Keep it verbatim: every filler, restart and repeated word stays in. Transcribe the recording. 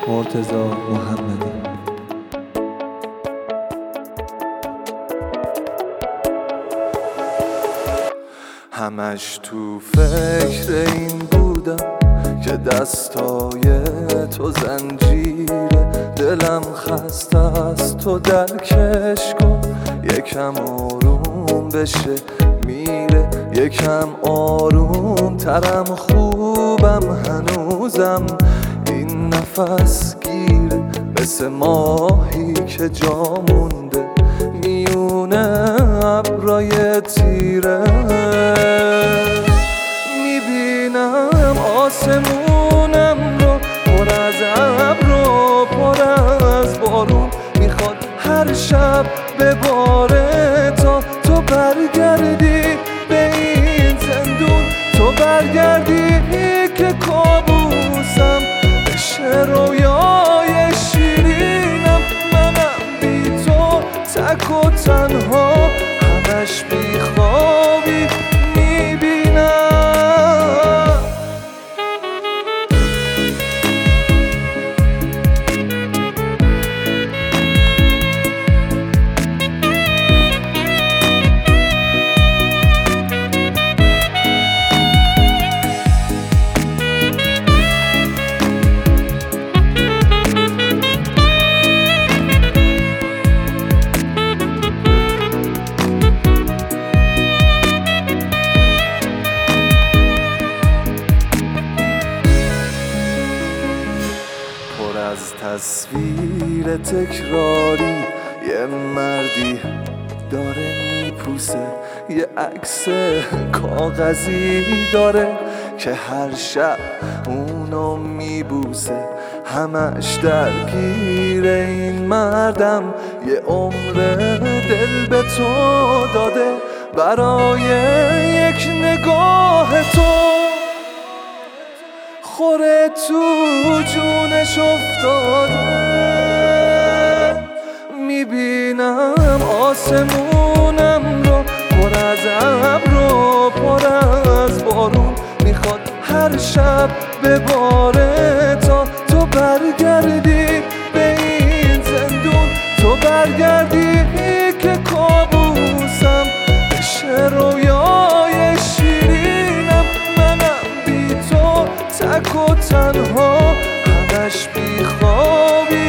مرتضی محمدی. همش تو فکر این بودم که دستای تو زنجیره، دلم خسته است تو درکش کن، یکم آروم بشه میره، یکم آروم ترم خوبم هنوزم، این نفس گیره مثل ماهی که جا مونده میونه ابرای تیره. میبینم آسمونم رو پر از ابر و پر از بارون، میخواد هر شب بباره تا تو برگردی به این زندون، تو برگردی که کابوسم بشه رویای شیرینم، منم بی تو تک و تنها همش بی خوابی میبینم. از تصویر تکراری یه مردی داره میپوسه، یه عکس کاغذی داره که هر شب اونو میبوسه، همش درگیر این مردم، یه عمر دل به تو داده برای یک نگاه تو، خوره تو جونش افتاده. میبینم آسمونم رو پر از ابر و پر از بارون، میخواد هر شب بباره تا تو برگردی به این زندون، تو برگردی که کابوسم بشه رویای شیرینم، منم بی تو تک و تنها همش بی خوابی